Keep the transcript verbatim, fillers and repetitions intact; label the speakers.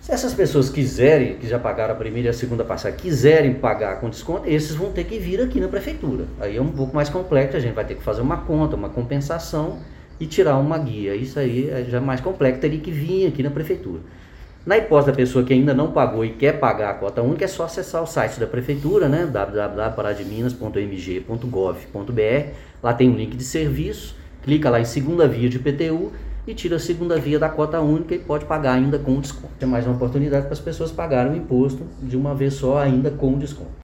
Speaker 1: Se essas pessoas quiserem, que já pagaram a primeira e a segunda parcela, quiserem pagar com desconto, esses vão ter que vir aqui na prefeitura. Aí é um pouco mais complexo, a gente vai ter que fazer uma conta, uma compensação e tirar uma guia. Isso aí é já mais complexo, teria que vir aqui na prefeitura. Na hipótese da pessoa que ainda não pagou e quer pagar a cota única, é só acessar o site da prefeitura, né? w w w ponto parademinas ponto m g ponto gov ponto b r. Lá tem um link de serviço, clica lá em segunda via de I P T U e tira a segunda via da cota única e pode pagar ainda com desconto. É mais uma oportunidade para as pessoas pagarem o imposto de uma vez só, ainda com desconto.